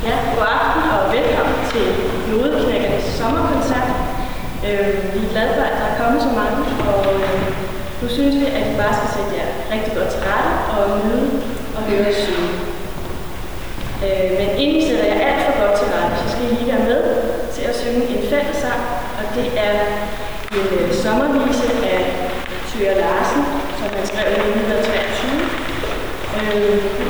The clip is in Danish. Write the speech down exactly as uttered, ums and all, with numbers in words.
Ja, god aften og velkommen til Nodeknækkernes sommerkoncert. Øh, vi er glade for, at der er kommet så mange, og øh, nu synes vi, at I bare skal sætte jer rigtig godt til rette og nyde og høre os synge. Øh, men inden I sætter jer alt for godt til rette, så skal I lige være med til at synge en fællessang, og det er en øh, sommervise af Thøger Larsen, som han skrev i nitten treogtyve. Øh,